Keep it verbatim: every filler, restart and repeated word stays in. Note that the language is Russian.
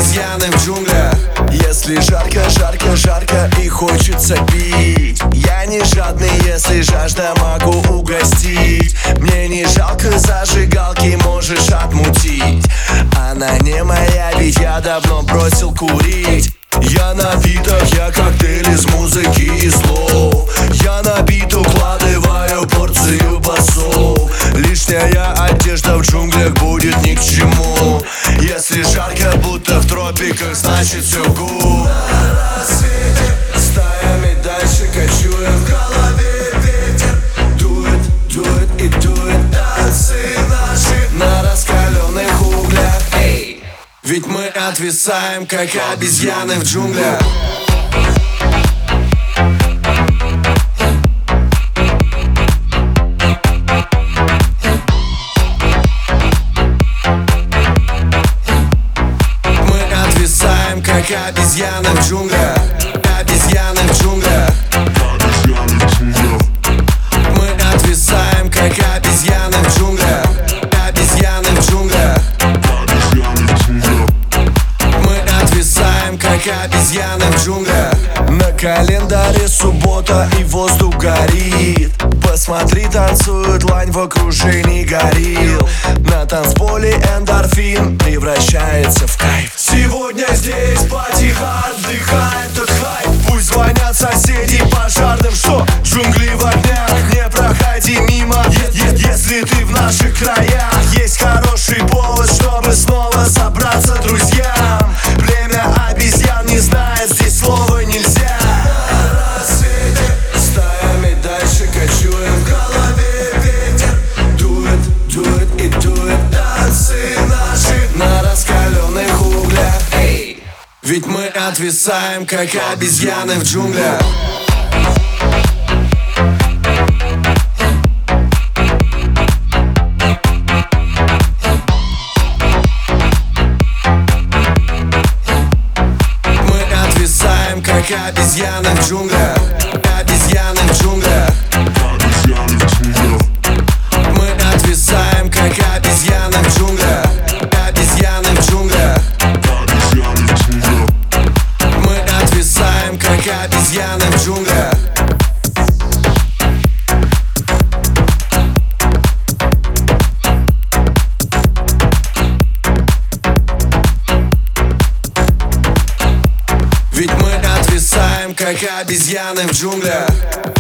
обезьяны в джунглях. Если жарко, жарко, жарко и хочется пить, я не жадный, если жажда, могу угостить. Мне не жалко зажигалки, можешь отмутить. Она не моя, ведь я давно бросил курить. Я напиток, я коктейль из музыки и слов. Я набит, укладываю порцию басов. Лишняя одежда в джунглях будет ни к чему. Если жарко, будто в тропиках, значит все гуд. На рассвете стаями дальше кочуем. В голове ветер дует, дует и дует. Танцы наши на раскаленных углях. Эй! Ведь мы отвисаем, как обезьяны в джунглях. Как обезьяны в джунглях. Обезьяны в джунглях. Мы отвисаем, как обезьяны в джунглях. Обезьяны в джунглях. Мы отвисаем, как обезьяны в джунглях. На календаре суббота и воздух горит. Посмотри, танцует лань в окружении горилл. На танцполе эндорфин превращается в кайф. Сегодня здесь потихо отдыхает тот хайп. Пусть звонят соседи пожарным, что джунгли в огнях. Не проходи мимо, если ты в наших краях. Есть хороший повод, чтобы снова собраться друзьям. Племя обезьян не знает, здесь слова нельзя. На рассвете стаями дальше кочуем. В голове ветер дует, дует и дует. Танцы наши на раскаленных углях. Эй! Ведь мы отвисаем, как обезьяны в джунглях. Мы отвисаем, как обезьяны в джунглях. Обезьяны в джунглях. Мы отвисаем, как обезьяны в джунглях. Обезьяны в джунглях. Мы отвисаем, как обезьяны в джунглях. Ведь мы отвисаем, как обезьяны в джунглях.